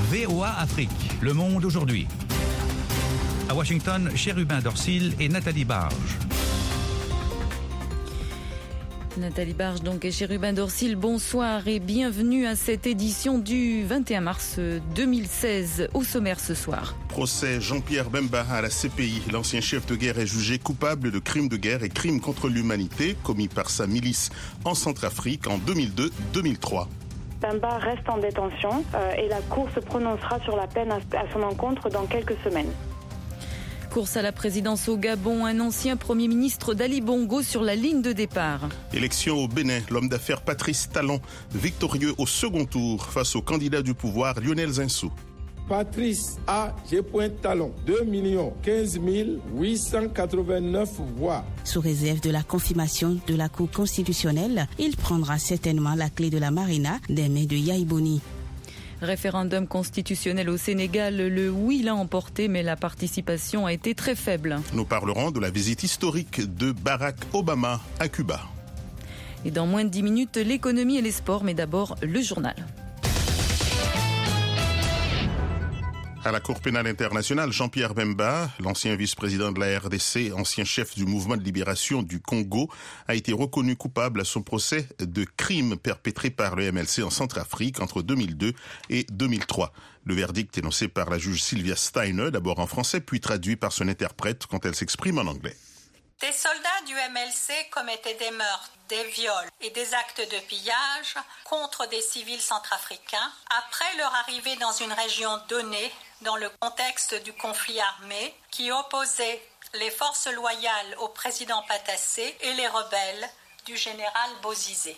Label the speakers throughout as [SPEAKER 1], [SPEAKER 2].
[SPEAKER 1] VOA Afrique, le monde aujourd'hui. À Washington, Chérubin Dorsil et Nathalie Barge.
[SPEAKER 2] Nathalie Barge donc et Chérubin Dorsil, bonsoir et bienvenue à cette édition du 21 mars 2016. Au sommaire ce soir.
[SPEAKER 3] Procès Jean-Pierre Bemba à la CPI. L'ancien chef de guerre est jugé coupable de crimes de guerre et crimes contre l'humanité commis par sa milice en Centrafrique en 2002-2003.
[SPEAKER 4] Bemba reste en détention et la Cour se prononcera sur la peine à son encontre dans quelques semaines.
[SPEAKER 2] Course à la présidence au Gabon, un ancien Premier ministre d'Ali Bongo sur la ligne de départ.
[SPEAKER 3] Élection au Bénin, l'homme d'affaires Patrice Talon, victorieux au second tour face au candidat du pouvoir Lionel Zinsou.
[SPEAKER 5] Patrice A. G. Talon, 2 15 889 voix.
[SPEAKER 6] Sous réserve de la confirmation de la Cour constitutionnelle, il prendra certainement la clé de la marina des mains de Yahi Boni.
[SPEAKER 2] Référendum constitutionnel au Sénégal, le oui l'a emporté, mais la participation a été très faible.
[SPEAKER 3] Nous parlerons de la visite historique de Barack Obama à Cuba.
[SPEAKER 2] Et dans moins de 10 minutes, l'économie et les sports, mais d'abord le journal.
[SPEAKER 3] À la Cour pénale internationale, Jean-Pierre Bemba, l'ancien vice-président de la RDC, ancien chef du mouvement de libération du Congo, a été reconnu coupable à son procès de crimes perpétrés par le MLC en Centrafrique entre 2002 et 2003. Le verdict énoncé par la juge Sylvia Steiner, d'abord en français, puis traduit par son interprète quand elle s'exprime en anglais.
[SPEAKER 7] Des soldats du MLC commettaient des meurtres, des viols et des actes de pillage contre des civils centrafricains après leur arrivée dans une région donnée dans le contexte du conflit armé qui opposait les forces loyales au président Patassé et les rebelles du général Bozizé.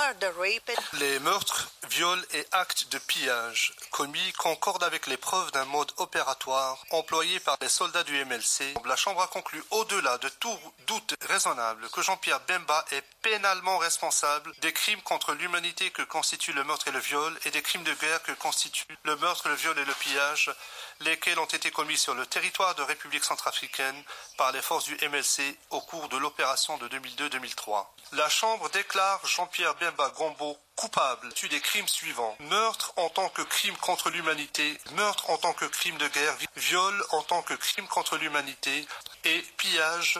[SPEAKER 8] Les meurtres, viols et actes de pillage commis concordent avec les preuves d'un mode opératoire employé par les soldats du MLC. La Chambre a conclu, au-delà de tout doute raisonnable, que Jean-Pierre Bemba est pénalement responsable des crimes contre l'humanité que constituent le meurtre et le viol et des crimes de guerre que constituent le meurtre, le viol et le pillage, lesquels ont été commis sur le territoire de République centrafricaine par les forces du MLC au cours de l'opération de 2002-2003. La Chambre déclare Jean-Pierre Bemba Gombo coupable des crimes suivants: meurtre en tant que crime contre l'humanité, meurtre en tant que crime de guerre, viol en tant que crime contre l'humanité et pillage.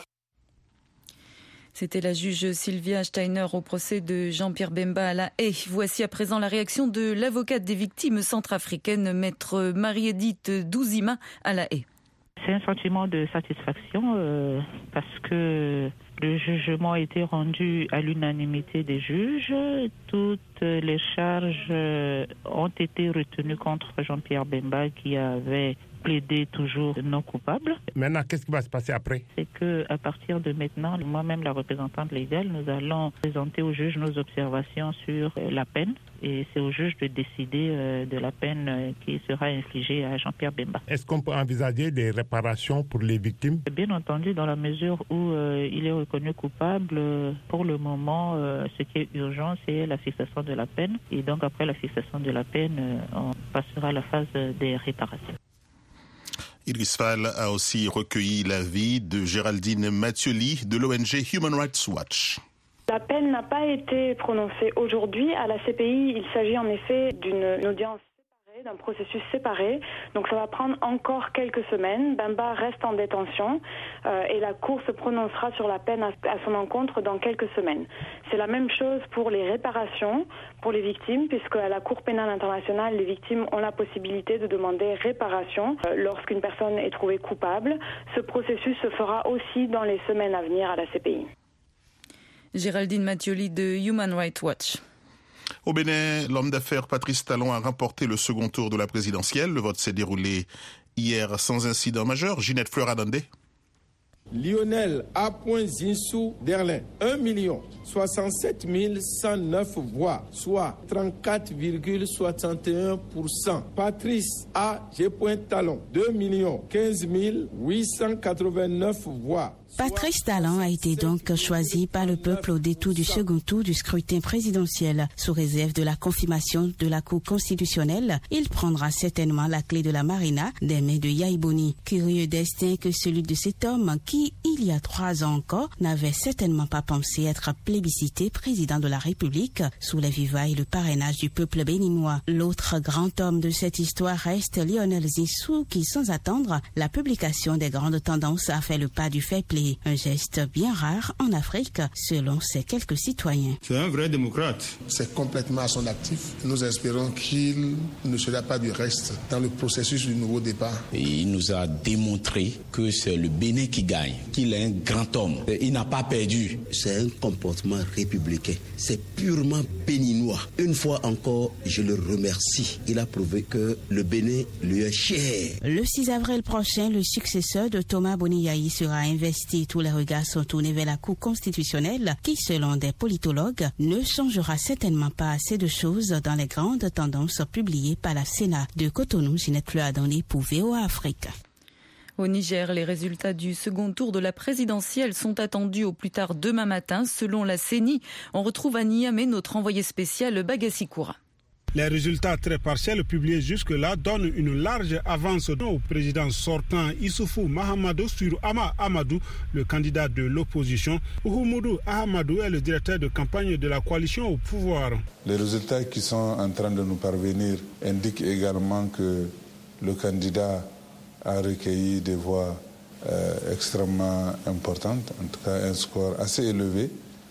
[SPEAKER 2] C'était la juge Sylvia Steiner au procès de Jean-Pierre Bemba à La Haye. Voici à présent la réaction de l'avocate des victimes centrafricaines, maître Marie-Édith Douzima à La Haye.
[SPEAKER 9] C'est un sentiment de satisfaction parce que le jugement a été rendu à l'unanimité des juges. Toutes les charges ont été retenues contre Jean-Pierre Bemba qui avait plaidé toujours non coupable.
[SPEAKER 5] Maintenant, qu'est-ce qui va se passer après?
[SPEAKER 9] C'est qu'à partir de maintenant, moi-même, la représentante légale, nous allons présenter au juge nos observations sur la peine. Et c'est au juge de décider de la peine qui sera infligée à Jean-Pierre Bemba.
[SPEAKER 5] Est-ce qu'on peut envisager des réparations pour les victimes?
[SPEAKER 9] Bien entendu, dans la mesure où il est reconnu coupable, pour le moment, ce qui est urgent, c'est la fixation de la peine. Et donc, après la fixation de la peine, on passera à la phase des réparations.
[SPEAKER 3] Idriss Fall a aussi recueilli l'avis de Géraldine Mathioli de l'ONG Human Rights Watch.
[SPEAKER 4] La peine n'a pas été prononcée aujourd'hui. À la CPI, il s'agit en effet d'une audience séparée, d'un processus séparé. Donc ça va prendre encore quelques semaines. Bemba reste en détention et la Cour se prononcera sur la peine à son encontre dans quelques semaines. C'est la même chose pour les réparations pour les victimes, puisque à la Cour pénale internationale, les victimes ont la possibilité de demander réparation lorsqu'une personne est trouvée coupable. Ce processus se fera aussi dans les semaines à venir à la CPI.
[SPEAKER 2] Géraldine Mathioli de Human Rights Watch.
[SPEAKER 3] Au Bénin, l'homme d'affaires Patrice Talon a remporté le second tour de la présidentielle. Le vote s'est déroulé hier sans incident majeur. Ginette Fleuradandé.
[SPEAKER 5] Lionel A. Zinsou Derlin, 1 67 109 voix, soit 34,61%. Patrice A. G. Talon, 2 15 889 voix,
[SPEAKER 6] Patrice Talon a été donc choisi par le peuple au détour du second tour du scrutin présidentiel. Sous réserve de la confirmation de la Cour constitutionnelle, il prendra certainement la clé de la Marina des mains de Yayi Boni. Curieux destin que celui de cet homme qui, il y a 3 ans encore, n'avait certainement pas pensé être plébiscité président de la République sous les vivailles et le parrainage du peuple béninois. L'autre grand homme de cette histoire reste Lionel Zinsou qui, sans attendre la publication des grandes tendances, a fait le pas du fair play. Un geste bien rare en Afrique, selon ses quelques citoyens.
[SPEAKER 5] C'est un vrai démocrate.
[SPEAKER 10] C'est complètement à son actif. Nous espérons qu'il ne sera pas du reste dans le processus du nouveau départ.
[SPEAKER 11] Et il nous a démontré que c'est le Bénin qui gagne, qu'il est un grand homme. Il n'a pas perdu.
[SPEAKER 12] C'est un comportement républicain. C'est purement béninois. Une fois encore, je le remercie. Il a prouvé que le Bénin lui est cher.
[SPEAKER 6] Le 6 avril prochain, le successeur de Thomas Boni Yayi sera investi. Tous les regards sont tournés vers la Cour constitutionnelle qui, selon des politologues, ne changera certainement pas assez de choses dans les grandes tendances publiées par la Sénat. De Cotonou, Ginette Fleadoni pour VOA Afrique.
[SPEAKER 2] Au Niger, les résultats du second tour de la présidentielle sont attendus au plus tard demain matin. Selon la CENI, on retrouve à Niamey notre envoyé spécial Bagassi Koura.
[SPEAKER 13] Les résultats très partiels publiés jusque-là donnent une large avance au président sortant Issoufou Mahamadou sur Ama Amadou, le candidat de l'opposition. Oumoudou Ahamadou est le directeur de campagne de la coalition au pouvoir.
[SPEAKER 14] Les résultats qui sont en train de nous parvenir indiquent également que le candidat a recueilli des voix extrêmement importantes, en tout cas un score assez élevé,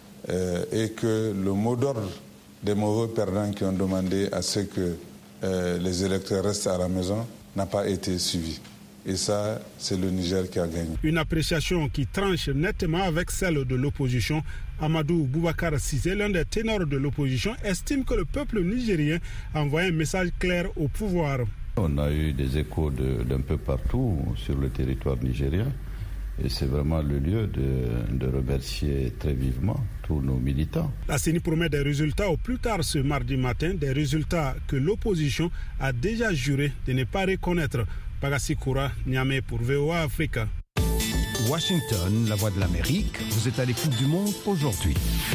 [SPEAKER 14] et que le mot d'ordre des mauvais perdants qui ont demandé à ce que les électeurs restent à la maison n'a pas été suivi. Et ça, c'est le Niger qui a gagné.
[SPEAKER 13] Une appréciation qui tranche nettement avec celle de l'opposition. Amadou Boubacar Cissé, l'un des ténors de l'opposition, estime que le peuple nigérien a envoyé un message clair au pouvoir.
[SPEAKER 15] On a eu des échos d'un peu partout sur le territoire nigérien. Et c'est vraiment le lieu de remercier très vivement tous nos militants.
[SPEAKER 13] La CENI promet des résultats au plus tard ce mardi matin, des résultats que l'opposition a déjà juré de ne pas reconnaître. Bagassi Koura, Niamey pour VOA Africa.
[SPEAKER 1] Washington, la voix de l'Amérique, vous êtes à l'écoute du monde aujourd'hui.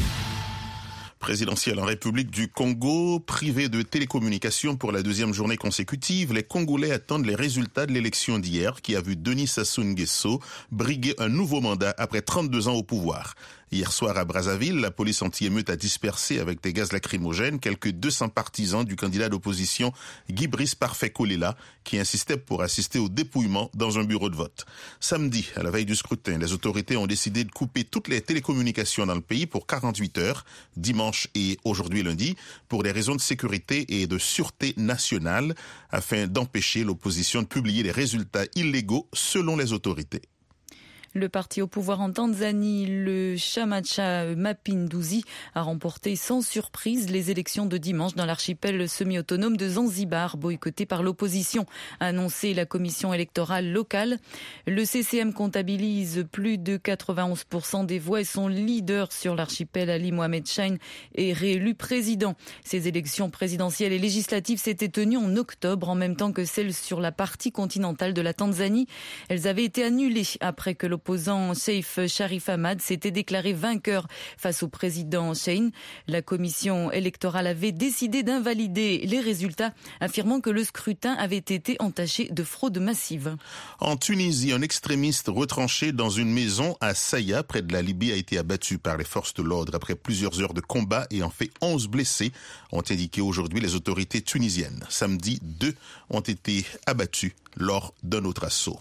[SPEAKER 3] Présidentielle en République du Congo, privé de télécommunications pour la 2e journée consécutive, les Congolais attendent les résultats de l'élection d'hier qui a vu Denis Sassou Nguesso briguer un nouveau mandat après 32 ans au pouvoir. Hier soir à Brazzaville, la police anti-émeute a dispersé avec des gaz lacrymogènes quelques 200 partisans du candidat d'opposition Guy Brice Parfait Kolela qui insistait pour assister au dépouillement dans un bureau de vote. Samedi, à la veille du scrutin, les autorités ont décidé de couper toutes les télécommunications dans le pays pour 48 heures, dimanche et aujourd'hui lundi, pour des raisons de sécurité et de sûreté nationale, afin d'empêcher l'opposition de publier les résultats illégaux selon les autorités.
[SPEAKER 2] Le parti au pouvoir en Tanzanie, le Chamacha Mapinduzi, a remporté sans surprise les élections de dimanche dans l'archipel semi-autonome de Zanzibar, boycotté par l'opposition, a annoncé la commission électorale locale. Le CCM comptabilise plus de 91% des voix et son leader sur l'archipel, Ali Mohamed Shein, est réélu président. Ces élections présidentielles et législatives s'étaient tenues en octobre, en même temps que celles sur la partie continentale de la Tanzanie. Elles avaient été annulées après que l'opposant Seif Sharif Hamad s'était déclaré vainqueur face au président Shein. La commission électorale avait décidé d'invalider les résultats, affirmant que le scrutin avait été entaché de fraude massive.
[SPEAKER 3] En Tunisie, un extrémiste retranché dans une maison à Saya, près de la Libye, a été abattu par les forces de l'ordre après plusieurs heures de combat et en fait 11 blessés, ont indiqué aujourd'hui les autorités tunisiennes. Samedi, 2 ont été abattus lors d'un autre assaut.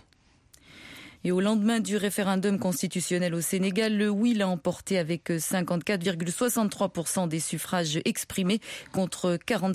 [SPEAKER 2] Et au lendemain du référendum constitutionnel au Sénégal, le oui l'a emporté avec 54,63% des suffrages exprimés contre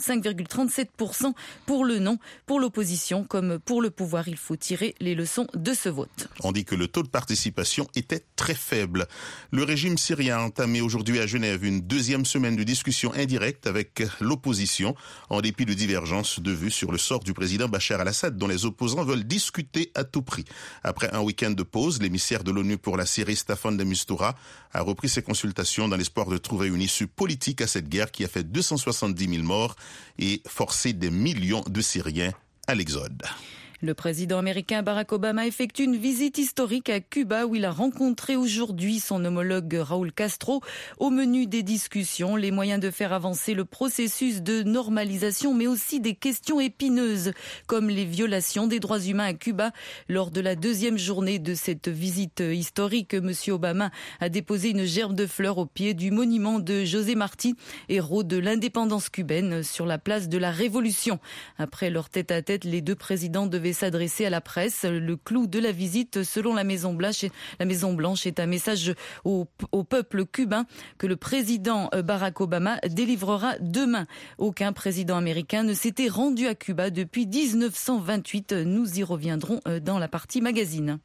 [SPEAKER 2] 45,37% pour le non. Pour l'opposition comme pour le pouvoir, il faut tirer les leçons de ce vote.
[SPEAKER 3] On dit que le taux de participation était très faible. Le régime syrien a entamé aujourd'hui à Genève une 2e semaine de discussion indirecte avec l'opposition, en dépit de divergences de vues sur le sort du président Bachar al-Assad, dont les opposants veulent discuter à tout prix. Après un week-end de pause, l'émissaire de l'ONU pour la Syrie, Staffan de Mistura, a repris ses consultations dans l'espoir de trouver une issue politique à cette guerre qui a fait 270 000 morts et forcé des millions de Syriens à l'exode.
[SPEAKER 2] Le président américain Barack Obama effectue une visite historique à Cuba où il a rencontré aujourd'hui son homologue Raúl Castro. Au menu des discussions, les moyens de faire avancer le processus de normalisation, mais aussi des questions épineuses comme les violations des droits humains à Cuba. Lors de la deuxième journée de cette visite historique, M. Obama a déposé une gerbe de fleurs au pied du monument de José Martí, héros de l'indépendance cubaine, sur la place de la Révolution. Après leur tête-à-tête, les deux présidents devaient s'adresser à la presse. Le clou de la visite, selon la Maison Blanche, est un message au peuple cubain que le président Barack Obama délivrera demain. Aucun président américain ne s'était rendu à Cuba depuis 1928. Nous y reviendrons dans la partie magazine.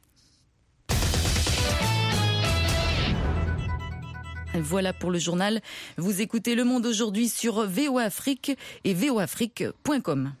[SPEAKER 2] Voilà pour le journal. Vous écoutez Le Monde aujourd'hui sur VOA Afrique et voaafrique.com.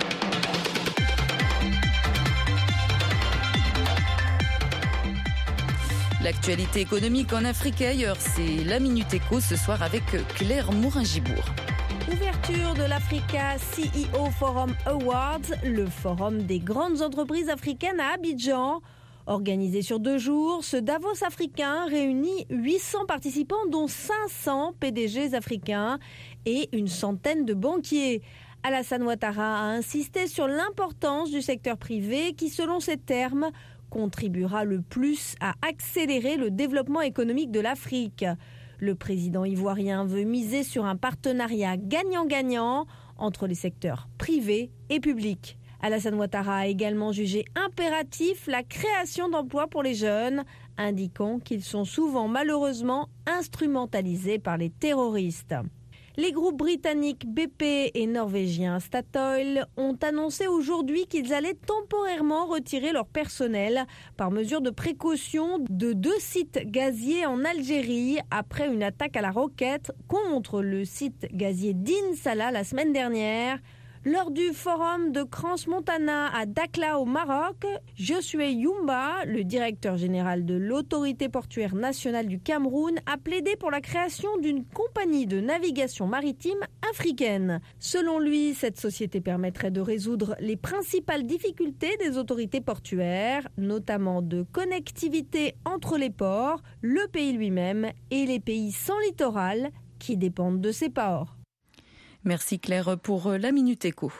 [SPEAKER 2] L'actualité économique en Afrique et ailleurs, c'est la Minute Éco ce soir avec Claire Morin-Gibourg.
[SPEAKER 16] Ouverture de l'Africa CEO Forum Awards, le forum des grandes entreprises africaines à Abidjan. Organisé sur 2 jours, ce Davos africain réunit 800 participants, dont 500 PDGs africains et une centaine de banquiers. Alassane Ouattara a insisté sur l'importance du secteur privé qui, selon ses termes, contribuera le plus à accélérer le développement économique de l'Afrique. Le président ivoirien veut miser sur un partenariat gagnant-gagnant entre les secteurs privés et publics. Alassane Ouattara a également jugé impératif la création d'emplois pour les jeunes, indiquant qu'ils sont souvent malheureusement instrumentalisés par les terroristes. Les groupes britanniques BP et norvégiens Statoil ont annoncé aujourd'hui qu'ils allaient temporairement retirer leur personnel par mesure de précaution de 2 sites gaziers en Algérie après une attaque à la roquette contre le site gazier d'In Salah la semaine dernière. Lors du forum de Crans-Montana à Dakhla au Maroc, Josué Youmba, le directeur général de l'autorité portuaire nationale du Cameroun, a plaidé pour la création d'une compagnie de navigation maritime africaine. Selon lui, cette société permettrait de résoudre les principales difficultés des autorités portuaires, notamment de connectivité entre les ports, le pays lui-même et les pays sans littoral qui dépendent de ces ports.
[SPEAKER 2] Merci Claire pour la Minute Éco.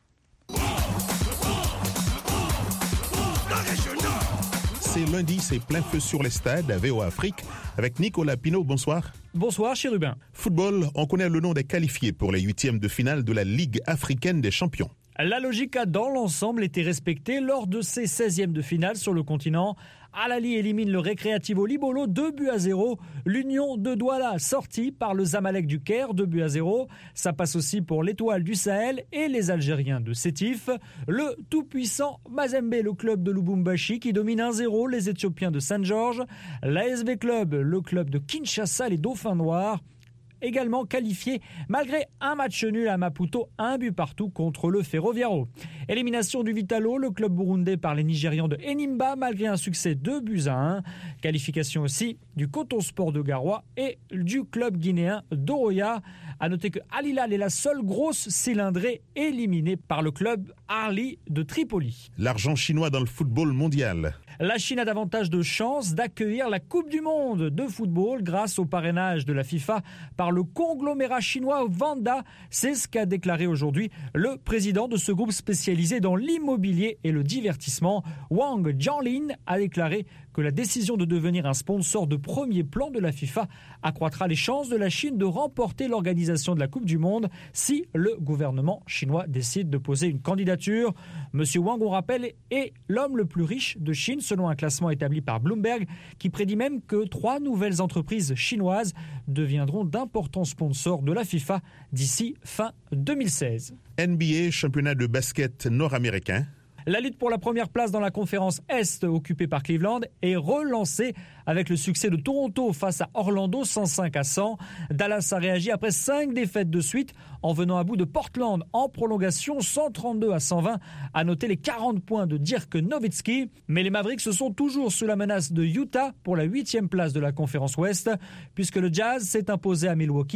[SPEAKER 3] C'est lundi, c'est plein feu sur les stades à VOA Afrique avec Nicolas Pinault. Bonsoir.
[SPEAKER 17] Bonsoir Chérubin.
[SPEAKER 3] Football, on connaît le nom des qualifiés pour les 8e de finale de la Ligue africaine des champions.
[SPEAKER 17] La logique a dans l'ensemble été respectée lors de ces 16e de finale sur le continent. Al Ahly élimine le Recreativo Libolo 2-0. L'Union de Douala sortie par le Zamalek du Caire 2-0. Ça passe aussi pour l'Étoile du Sahel et les Algériens de Sétif. Le tout-puissant Mazembe, le club de Lubumbashi qui domine 1-0 les Éthiopiens de Saint-Georges. L'ASV Club, le club de Kinshasa, les Dauphins Noirs. Également qualifié malgré un match nul à Maputo, 1-1 contre le Ferroviaro. Élimination du Vitalo, le club burundais par les Nigérians de Enimba malgré un succès 2-1. Qualification aussi du Coton Sport de Garoua et du club guinéen d'Oroya. A noter que Al Hilal est la seule grosse cylindrée éliminée par le club Ahly de Tripoli.
[SPEAKER 3] L'argent chinois dans le football mondial.
[SPEAKER 17] La Chine a davantage de chances d'accueillir la Coupe du Monde de football grâce au parrainage de la FIFA par le conglomérat chinois Wanda. C'est ce qu'a déclaré aujourd'hui le président de ce groupe spécialisé dans l'immobilier et le divertissement. Wang Jianlin a déclaré que la décision de devenir un sponsor de premier plan de la FIFA accroîtra les chances de la Chine de remporter l'organisation de la Coupe du Monde si le gouvernement chinois décide de poser une candidature. Monsieur Wang, on rappelle, est l'homme le plus riche de Chine selon un classement établi par Bloomberg qui prédit même que 3 nouvelles entreprises chinoises deviendront d'importants sponsors de la FIFA d'ici fin 2016.
[SPEAKER 3] NBA, championnat de basket nord-américain.
[SPEAKER 17] La lutte pour la première place dans la conférence Est occupée par Cleveland est relancée avec le succès de Toronto face à Orlando 105-100. Dallas a réagi après 5 défaites de suite en venant à bout de Portland en prolongation 132-120. À noter les 40 points de Dirk Nowitzki. Mais les Mavericks se sont toujours sous la menace de Utah pour la 8e place de la conférence Ouest puisque le Jazz s'est imposé à Milwaukee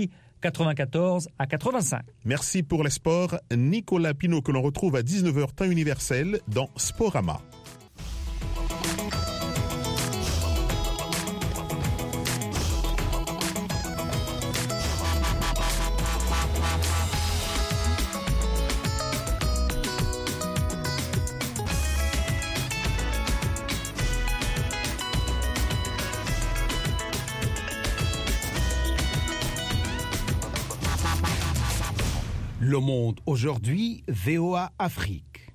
[SPEAKER 17] 94-85.
[SPEAKER 3] Merci pour les sports. Nicolas Pinault que l'on retrouve à 19h temps universel dans Sporama.
[SPEAKER 18] Le Monde aujourd'hui, VOA Afrique.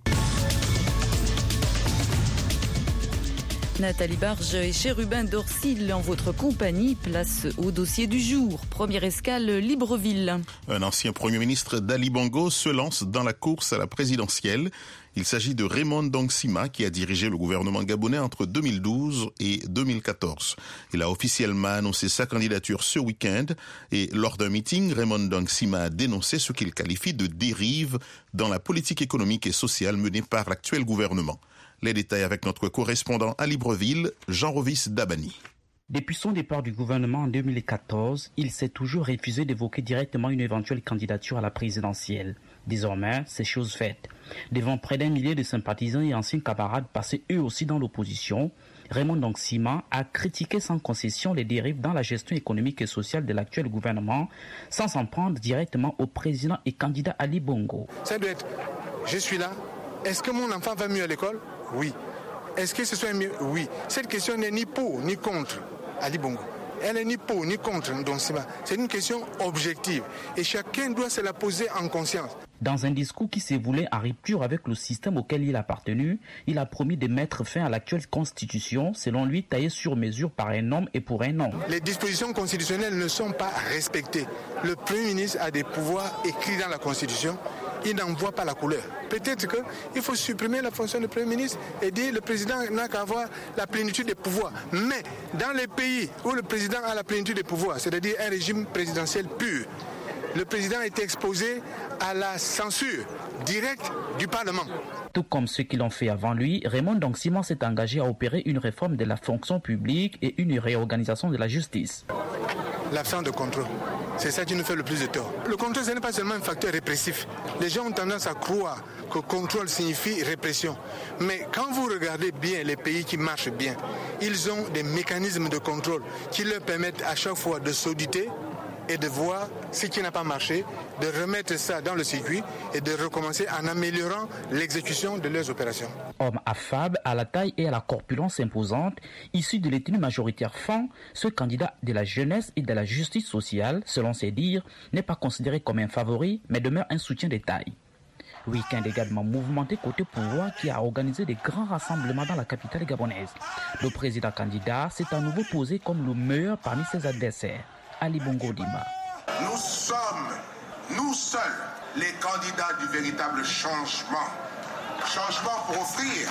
[SPEAKER 2] Nathalie Barge et Chérubin Dorsil en votre compagnie, place au dossier du jour. Première escale, Libreville.
[SPEAKER 3] Un ancien Premier ministre d'Ali Bongo se lance dans la course à la présidentielle. Il s'agit de Raymond Ndong Sima qui a dirigé le gouvernement gabonais entre 2012 et 2014. Il a officiellement annoncé sa candidature ce week-end et lors d'un meeting, Raymond Ndong Sima a dénoncé ce qu'il qualifie de dérive dans la politique économique et sociale menée par l'actuel gouvernement. Les détails avec notre correspondant à Libreville, Jean-Rovis Dabani.
[SPEAKER 19] Depuis son départ du gouvernement en 2014, il s'est toujours refusé d'évoquer directement une éventuelle candidature à la présidentielle. Désormais, c'est chose faite. Devant près d'1 millier de sympathisants et anciens camarades passés eux aussi dans l'opposition, Raymond Ndong Sima a critiqué sans concession les dérives dans la gestion économique et sociale de l'actuel gouvernement, sans s'en prendre directement au président et candidat Ali Bongo.
[SPEAKER 20] Ça doit être, je suis là, est-ce que mon enfant va mieux à l'école? Oui. Est-ce que ce soit mieux? Oui. Cette question n'est ni pour ni contre Ali Bongo. Elle n'est ni pour ni contre Ndong Sima. C'est une question objective et chacun doit se la poser en conscience.
[SPEAKER 19] Dans un discours qui s'est voulu en rupture avec le système auquel il a appartenu, il a promis de mettre fin à l'actuelle constitution, selon lui taillée sur mesure par un homme et pour un homme.
[SPEAKER 20] Les dispositions constitutionnelles ne sont pas respectées. Le Premier ministre a des pouvoirs écrits dans la Constitution. Il n'en voit pas la couleur. Peut-être qu'il faut supprimer la fonction de Premier ministre et dire que le président n'a qu'à avoir la plénitude des pouvoirs. Mais dans les pays où le président a la plénitude des pouvoirs, c'est-à-dire un régime présidentiel pur, le président est exposé à la censure directe du Parlement.
[SPEAKER 19] Tout comme ceux qui l'ont fait avant lui, Raymond Ndong Sima s'est engagé à opérer une réforme de la fonction publique et une réorganisation de la justice.
[SPEAKER 20] L'absence de contrôle, c'est ça qui nous fait le plus de tort. Le contrôle, ce n'est pas seulement un facteur répressif. Les gens ont tendance à croire que contrôle signifie répression. Mais quand vous regardez bien les pays qui marchent bien, ils ont des mécanismes de contrôle qui leur permettent à chaque fois de s'auditer et de voir ce qui n'a pas marché, de remettre ça dans le circuit et de recommencer en améliorant l'exécution de leurs opérations.
[SPEAKER 19] Homme affable, à la taille et à la corpulence imposante, issu de l'ethnie majoritaire Fan, ce candidat de la jeunesse et de la justice sociale, selon ses dires, n'est pas considéré comme un favori, mais demeure un soutien de taille. Week-end également mouvementé côté pouvoir qui a organisé des grands rassemblements dans la capitale gabonaise. Le président candidat s'est à nouveau posé comme le meilleur parmi ses adversaires. Ali Bongo Dima.
[SPEAKER 21] Nous sommes, nous seuls, les candidats du véritable changement. Changement pour offrir,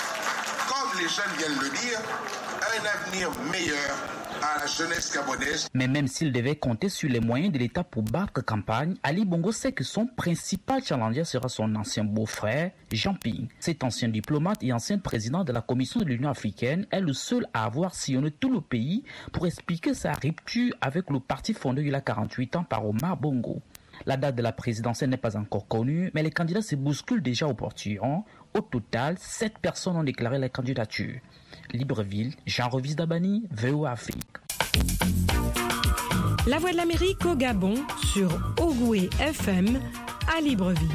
[SPEAKER 21] comme les jeunes viennent le dire, un avenir meilleur à la jeunesse gabonaise.
[SPEAKER 19] Mais même s'il devait compter sur les moyens de l'État pour battre campagne, Ali Bongo sait que son principal challenger sera son ancien beau-frère, Jean Ping. Cet ancien diplomate et ancien président de la Commission de l'Union africaine est le seul à avoir sillonné tout le pays pour expliquer sa rupture avec le parti fondé il y a 48 ans par Omar Bongo. La date de la présidentielle n'est pas encore connue, mais les candidats se bousculent déjà au portillon. Au total, 7 personnes ont déclaré la candidature. Libreville, Jean-Rovis Dabani, VOA Afrique.
[SPEAKER 22] La Voix de l'Amérique au Gabon sur Ogoué FM à Libreville.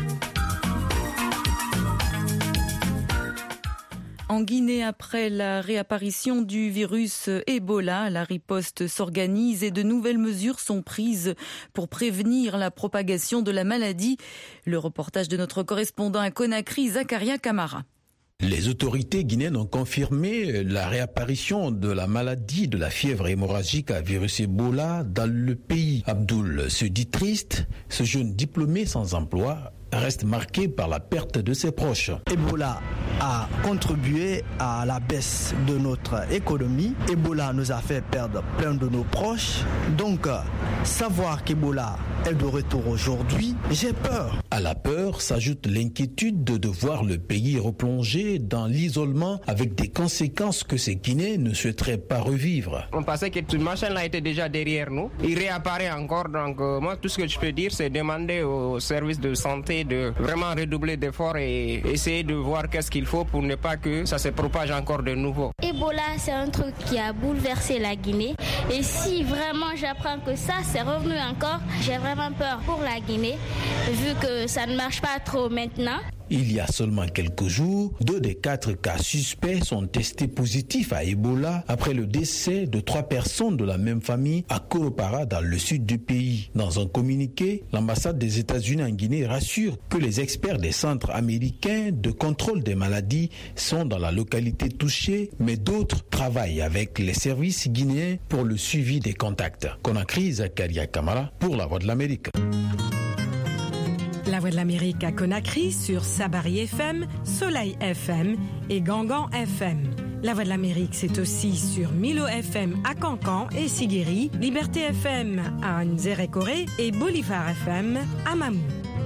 [SPEAKER 2] En Guinée, après la réapparition du virus Ebola, la riposte s'organise et de nouvelles mesures sont prises pour prévenir la propagation de la maladie. Le reportage de notre correspondant à Conakry, Zakaria Kamara.
[SPEAKER 11] Les autorités guinéennes ont confirmé la réapparition de la maladie de la fièvre hémorragique à virus Ebola dans le pays. Abdoul se dit triste, ce jeune diplômé sans emploi reste marqué par la perte de ses proches.
[SPEAKER 23] Ebola a contribué à la baisse de notre économie. Ebola nous a fait perdre plein de nos proches. Donc, Savoir qu'Ebola est de retour aujourd'hui, j'ai peur.
[SPEAKER 11] À la peur s'ajoute l'inquiétude de voir le pays replonger dans l'isolement avec des conséquences que ces Guinéens ne souhaiteraient pas revivre.
[SPEAKER 7] On pensait que ce machin-là était déjà derrière nous. Il réapparaît encore, donc moi tout ce que je peux dire c'est demander aux services de santé de vraiment redoubler d'efforts et essayer de voir qu'est-ce qu'il faut pour ne pas que ça se propage encore de nouveau.
[SPEAKER 8] Ebola, c'est un truc qui a bouleversé la Guinée et si vraiment j'apprends que ça c'est revenu encore, j'ai vraiment peur pour la Guinée vu que ça ne marche pas trop maintenant.
[SPEAKER 11] Il y a seulement quelques jours, 2 des 4 cas suspects sont testés positifs à Ebola après le décès de 3 personnes de la même famille à Koropara dans le sud du pays. Dans un communiqué, l'ambassade des États-Unis en Guinée rassure que les experts des centres américains de contrôle des maladies sont dans la localité touchée, mais d'autres travaillent avec les services guinéens pour le suivi des contacts. Conakry, Zakaria Kamara pour La Voix de l'Amérique.
[SPEAKER 22] La Voix de l'Amérique à Conakry sur Sabari FM, Soleil FM et Gangan FM. La Voix de l'Amérique, c'est aussi sur Milo FM à Cancan et Siguiri, Liberté FM à Nzérékoré et Bolivar FM à Mamou.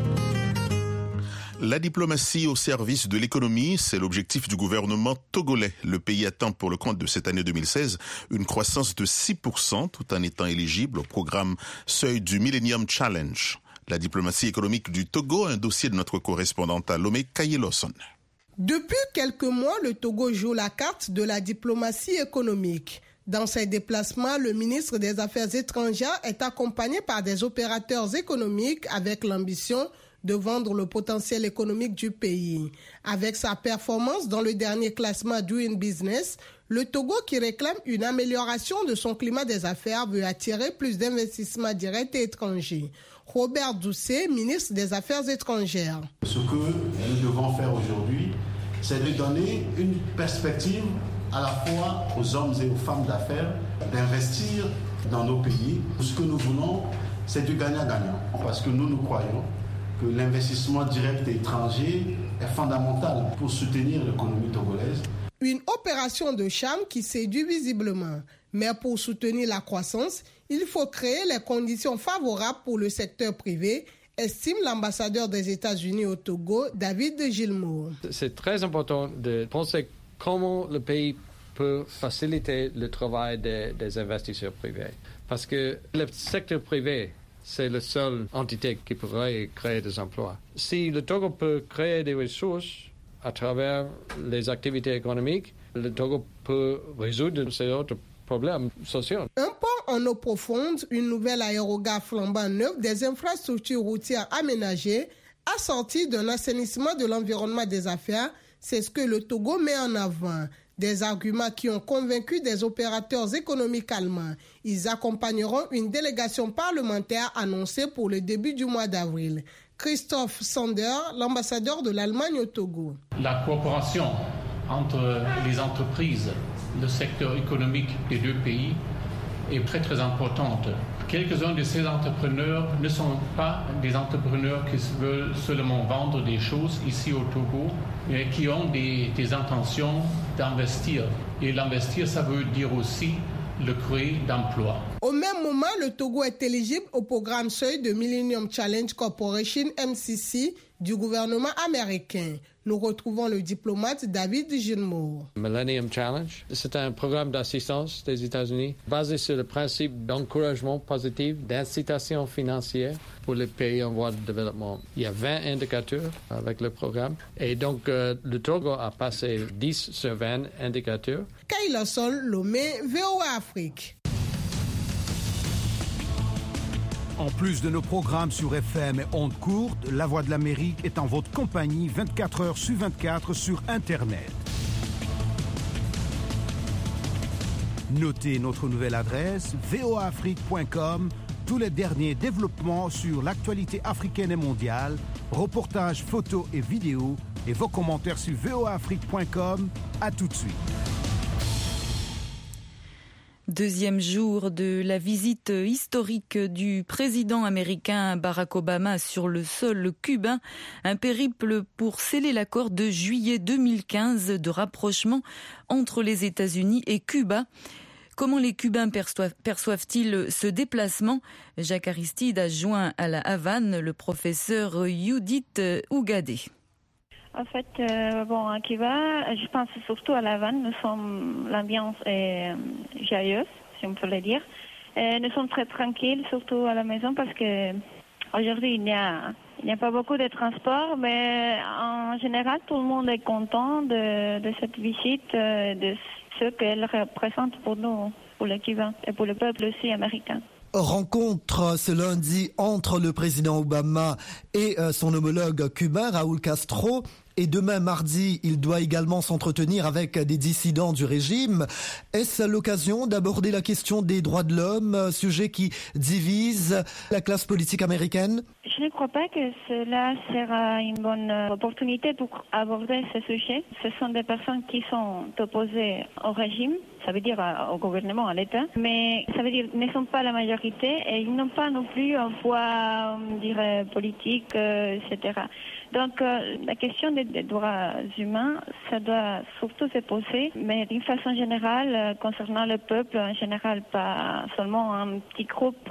[SPEAKER 3] La diplomatie au service de l'économie, c'est l'objectif du gouvernement togolais. Le pays attend pour le compte de cette année 2016 une croissance de 6% tout en étant éligible au programme Seuil du Millennium Challenge. La diplomatie économique du Togo, un dossier de notre correspondante à Lomé, Kaye Lawson.
[SPEAKER 9] Depuis quelques mois, le Togo joue la carte de la diplomatie économique. Dans ses déplacements, le ministre des Affaires étrangères est accompagné par des opérateurs économiques avec l'ambition de vendre le potentiel économique du pays. Avec sa performance dans le dernier classement Doing Business, le Togo, qui réclame une amélioration de son climat des affaires, veut attirer plus d'investissements directs et étrangers. Robert Doucet, ministre des Affaires étrangères.
[SPEAKER 24] Ce que nous devons faire aujourd'hui, c'est de donner une perspective à la fois aux hommes et aux femmes d'affaires d'investir dans nos pays. Ce que nous voulons, c'est du gagnant-gagnant, parce que nous croyons que l'investissement direct étranger est fondamental pour soutenir l'économie togolaise.
[SPEAKER 9] Une opération de charme qui séduit visiblement. Mais pour soutenir la croissance, il faut créer les conditions favorables pour le secteur privé, estime l'ambassadeur des États-Unis au Togo, David Gilmour.
[SPEAKER 25] C'est très important de penser comment le pays peut faciliter le travail des investisseurs privés. Parce que le secteur privé, c'est la seule entité qui pourrait créer des emplois. Si le Togo peut créer des ressources à travers les activités économiques, le Togo peut résoudre ces autres problèmes sociaux.
[SPEAKER 9] Un pont en eau profonde, une nouvelle aérogare flambant neuve, des infrastructures routières aménagées, assorties d'un assainissement de l'environnement des affaires, c'est ce que le Togo met en avant. Des arguments qui ont convaincu des opérateurs économiques allemands. Ils accompagneront une délégation parlementaire annoncée pour le début du mois d'avril. Christophe Sander, l'ambassadeur de l'Allemagne au Togo.
[SPEAKER 26] La coopération entre les entreprises, le secteur économique des deux pays est très très importante. Quelques-uns de ces entrepreneurs ne sont pas des entrepreneurs qui veulent seulement vendre des choses ici au Togo, mais qui ont des intentions d'investir. Et l'investir, ça veut dire aussi le créer d'emplois.
[SPEAKER 9] Au même moment, le Togo est éligible au programme Seuil de Millennium Challenge Corporation, MCC, du gouvernement américain. Nous retrouvons le diplomate David Gilmour.
[SPEAKER 25] Millennium Challenge, c'est un programme d'assistance des États-Unis basé sur le principe d'encouragement positif, d'incitation financière pour les pays en voie de développement. Il y a 20 indicateurs avec le programme et donc le Togo a passé 10 sur 20 indicateurs.
[SPEAKER 9] Kaila Sol, Lomé, VOA Afrique.
[SPEAKER 18] En plus de nos programmes sur FM et ondes courtes, La Voix de l'Amérique est en votre compagnie 24 heures sur 24 sur Internet. Notez notre nouvelle adresse voaafrique.com, tous les derniers développements sur l'actualité africaine et mondiale, reportages, photos et vidéos, et vos commentaires sur voaafrique.com. À tout de suite.
[SPEAKER 2] Deuxième jour de la visite historique du président américain Barack Obama sur le sol cubain, un périple pour sceller l'accord de juillet 2015 de rapprochement entre les États-Unis et Cuba. Comment les Cubains perçoivent-ils ce déplacement? Jacques Aristide a joint à la Havane le professeur Judith Ougadé.
[SPEAKER 4] En fait, à Cuba, je pense surtout à la Havane. L'ambiance est joyeuse, si on peut le dire. Et nous sommes très tranquilles, surtout à la maison, parce que aujourd'hui il n'y a pas beaucoup de transport, mais en général, tout le monde est content de cette visite, de ce qu'elle représente pour nous, pour les Cubains et pour le peuple aussi américain.
[SPEAKER 5] Rencontre ce lundi entre le président Obama et son homologue cubain, Raúl Castro. Et demain, mardi, il doit également s'entretenir avec des dissidents du régime. Est-ce l'occasion d'aborder la question des droits de l'homme, sujet qui divise la classe politique américaine?
[SPEAKER 4] Je ne crois pas que cela sera une bonne opportunité pour aborder ce sujet. Ce sont des personnes qui sont opposées au régime, ça veut dire au gouvernement, à l'État, mais ça veut dire qu'ils ne sont pas la majorité et ils n'ont pas non plus un poids, on dirait, politique, etc. Donc la question des droits humains, ça doit surtout se poser, mais d'une façon générale, concernant le peuple en général, pas seulement un petit groupe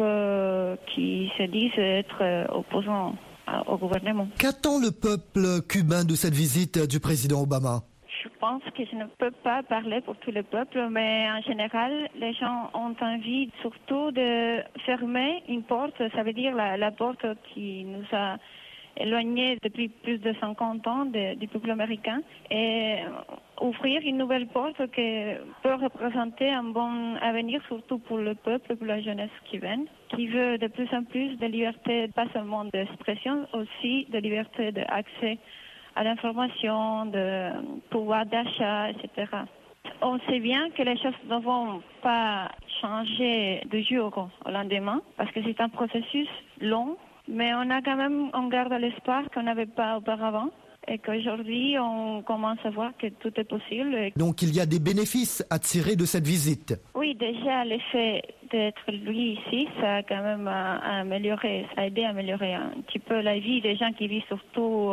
[SPEAKER 4] qui se disent être opposants au gouvernement.
[SPEAKER 5] Qu'attend le peuple cubain de cette visite du président Obama?
[SPEAKER 4] Je pense que je ne peux pas parler pour tout le peuple, mais en général, les gens ont envie surtout de fermer une porte, ça veut dire la porte qui nous a éloignés depuis plus de 50 ans du peuple américain et ouvrir une nouvelle porte qui peut représenter un bon avenir, surtout pour le peuple, pour la jeunesse cubaine, qui veut de plus en plus de liberté, pas seulement d'expression, aussi de liberté d'accès à l'information, de pouvoir d'achat, etc. On sait bien que les choses ne vont pas changer du jour au lendemain, parce que c'est un processus long, mais on garde l'espoir qu'on n'avait pas auparavant et qu'aujourd'hui on commence à voir que tout est possible.
[SPEAKER 5] Donc il y a des bénéfices à tirer de cette visite?
[SPEAKER 4] Oui, déjà l'effet d'être lui ici, ça a quand même amélioré, ça a aidé à améliorer un petit peu la vie des gens qui vivent surtout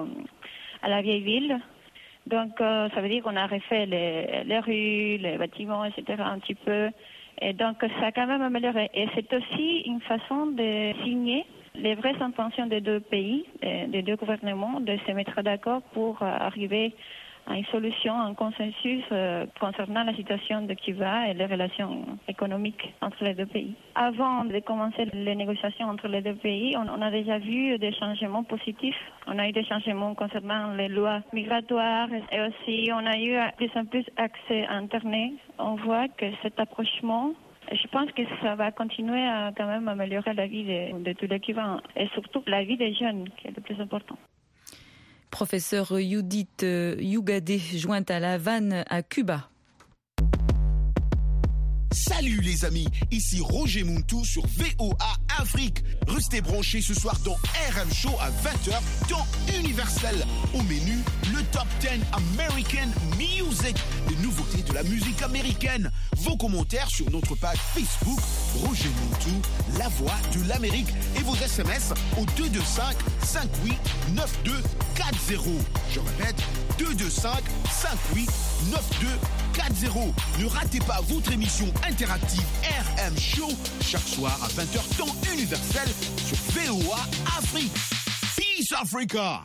[SPEAKER 4] à la vieille ville. Donc ça veut dire qu'on a refait les rues, les bâtiments, etc. un petit peu. Et donc ça a quand même amélioré. Et c'est aussi une façon de signer les vraies intentions des deux pays, des deux gouvernements, de se mettre d'accord pour arriver à une solution, un consensus concernant la situation de Cuba et les relations économiques entre les deux pays. Avant de commencer les négociations entre les deux pays, on a déjà vu des changements positifs. On a eu des changements concernant les lois migratoires et aussi on a eu de plus en plus accès à Internet. On voit que cet approchement, je pense que ça va continuer à quand même améliorer la vie de tous les Cubains et surtout la vie des jeunes, qui est le plus important.
[SPEAKER 2] Professeur Judith Ougadé, jointe à la Havane à Cuba.
[SPEAKER 6] Salut les amis, ici Roger Muntou sur VOA Afrique. Restez branchés ce soir dans RM Show à 20h, temps universel. Au menu, le Top 10 American Music, les nouveautés de la musique américaine. Vos commentaires sur notre page Facebook, Roger Muntou, la voix de l'Amérique. Et vos SMS au 225 58 9240. Je répète, 225 58 9240. Ne ratez pas votre émission interactive RM Show chaque soir à 20h temps universel sur VOA Afrique. Peace Africa.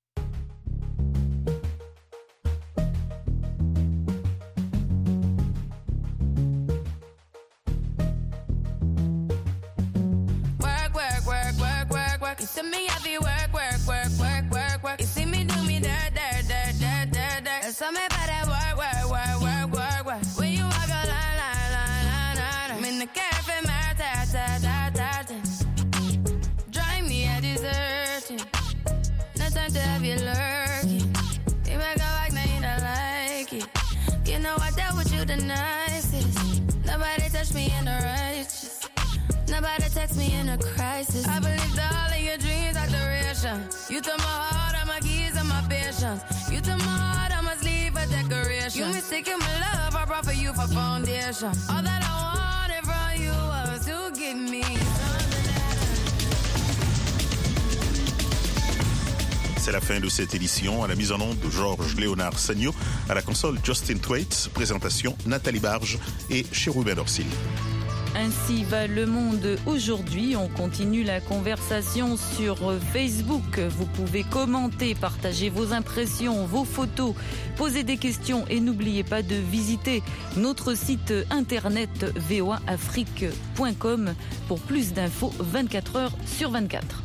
[SPEAKER 10] Work, work, work, work, work, work. You see me heavy work, work, work, work, work, work. You see me do me dirt, dirt, dirt, dirt, dirt, dirt. There's something about that work, work, work, work, work, work. When you walk a line, line, line, line, line. I'm in the cafe, my ta, ta, ta, ta, ta. Drive me a deserting. No time to have you lurking. You make a like, now you don't like it. You know I dealt with you the nicest. Nobody touched me in the righteous. Nobody text me in a crisis. I believed all of your dreams are duration. You took my heart, all my keys, and my patience. You took my heart, I must leave a decoration. You mistaken my love, I brought for you for foundation. All that I wanted from you was to give me something
[SPEAKER 3] C'est la fin de cette édition. À la mise en onde de Georges Léonard Sagno, à la console Justin Thwaite, présentation Nathalie Barge et Chérubin Dorsil.
[SPEAKER 2] Ainsi va le monde aujourd'hui. On continue la conversation sur Facebook. Vous pouvez commenter, partager vos impressions, vos photos, poser des questions et n'oubliez pas de visiter notre site internet voaafrique.com pour plus d'infos 24 heures sur 24.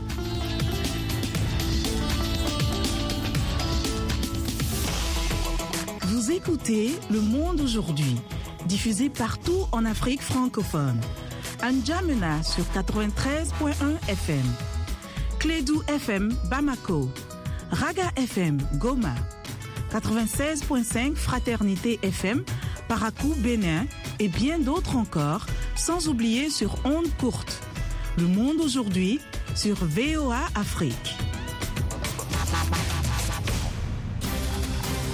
[SPEAKER 1] Vous écoutez Le Monde aujourd'hui, diffusé partout en Afrique francophone. À N'Djamena sur 93.1 FM, Clédou FM Bamako, Raga FM Goma, 96.5 Fraternité FM Parakou Bénin et bien d'autres encore, sans oublier sur ondes courtes. Le Monde aujourd'hui sur VOA Afrique.